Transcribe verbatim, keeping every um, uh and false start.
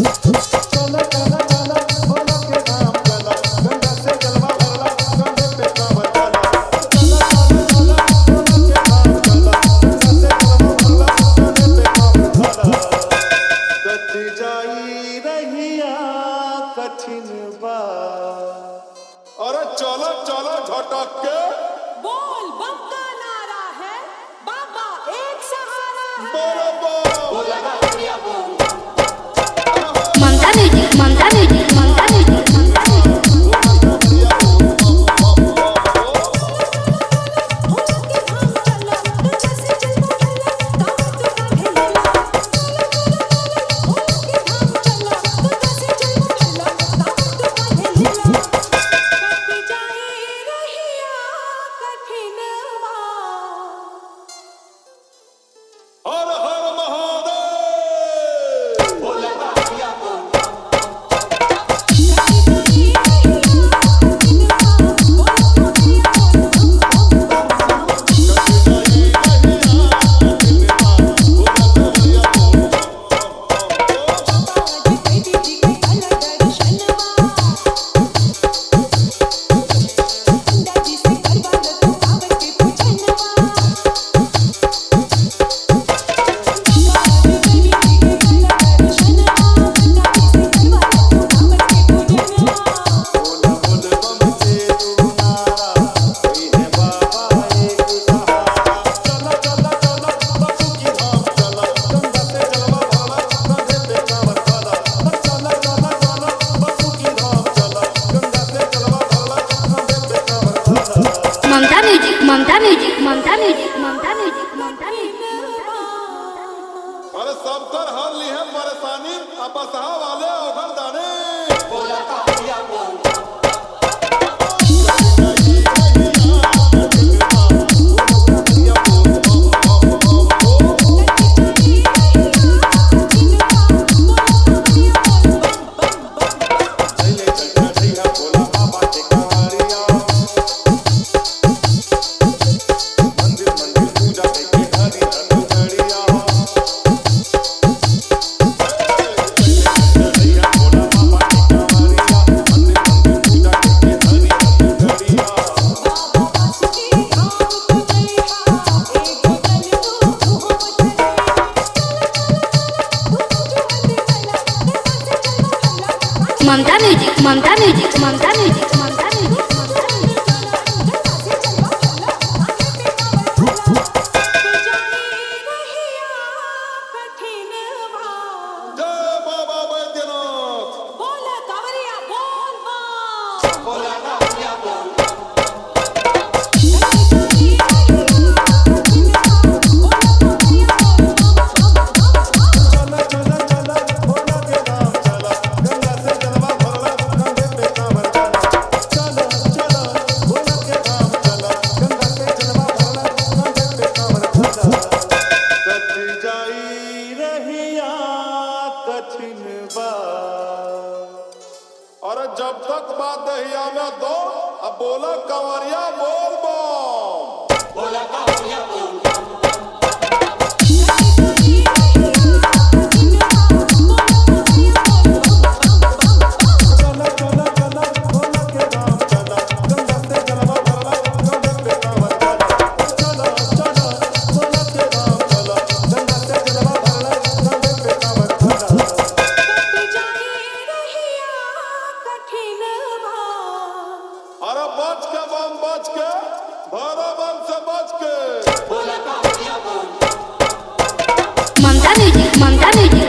अरे चलो चलो झटक के बोल बम का नारा है, बाबा एक सहारा है। बोलो बोल Mamta music Mamta music Mamta music Mamta हर हर Mahadev. Mamta music Mamta music Mamta music Mamta music Mamta music अरे सब कर हर ली है परेशानी, अब बसहा वाले ओघर दाने। Mamta music Mamta music Mamta music Mamta music जय बाबा बैद्यनाथ। बोल कांवरिया बोल बम। अरे जब तक बात दहिया में दो, अब बोला कंवरिया बोल बम। अरे बच के बम बच के, भरो बम से बच के। ममता म्यूजिक ममता म्यूजिक